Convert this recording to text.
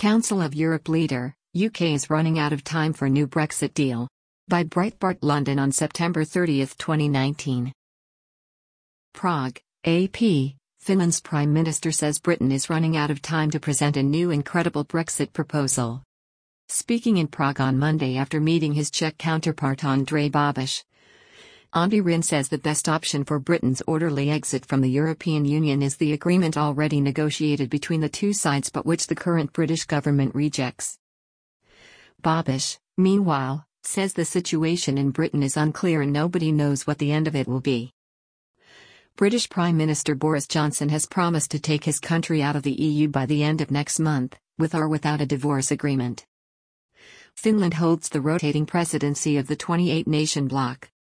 Council of Europe leader, UK is running out of time for new Brexit deal. By Breitbart London on September 30, 2019. Prague, AP, Finland's Prime Minister says Britain is running out of time to present a new incredible Brexit proposal. Speaking in Prague on Monday after meeting his Czech counterpart Andrej Babiš, Andy Rin says the best option for Britain's orderly exit from the European Union is the agreement already negotiated between the two sides but which the current British government rejects. Babiš, meanwhile, says the situation in Britain is unclear and nobody knows what the end of it will be. British Prime Minister Boris Johnson has promised to take his country out of the EU by the end of next month, with or without a divorce agreement. Finland holds the rotating presidency of the 28-nation bloc.